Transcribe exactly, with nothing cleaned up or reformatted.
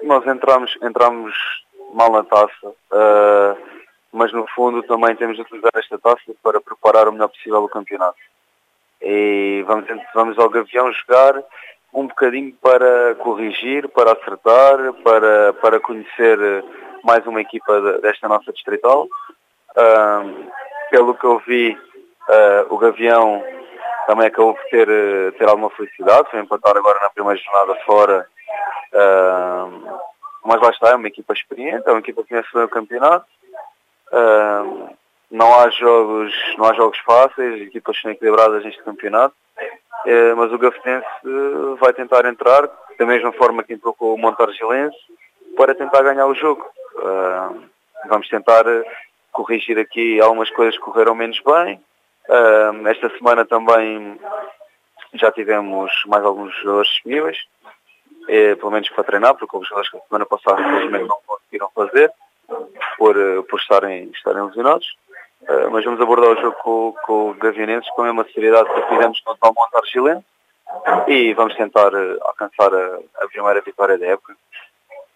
Nós entramos, entramos mal na taça, uh, mas no fundo também temos de utilizar esta taça para preparar o melhor possível o campeonato. E vamos, vamos ao Gavião jogar um bocadinho para corrigir, para acertar, para, para conhecer mais uma equipa de, desta nossa distrital. Uh, pelo que eu vi, uh, o Gavião também acabou por ter, ter alguma felicidade, foi empatar agora na primeira jornada fora, uh, mas lá está, é uma equipa experiente, é uma equipa que conhece bem o campeonato. Uh, não há jogos, não há jogos fáceis, as equipas são equilibradas neste campeonato, uh, mas o Gafetense uh, vai tentar entrar, da mesma forma que entrou com o Montargilense, para tentar ganhar o jogo. Uh, vamos tentar uh, corrigir aqui algumas coisas que correram menos bem. Uh, esta semana também já tivemos mais alguns jogadores disponíveis, eh, pelo menos para treinar, porque houve jogadores que a semana passada infelizmente não conseguiram fazer por, uh, por estarem, estarem lesionados. Uh, mas vamos abordar o jogo com, com o Gavianenses com a mesma seriedade que fizemos contra o Montargilense e vamos tentar uh, alcançar a, a primeira vitória da época.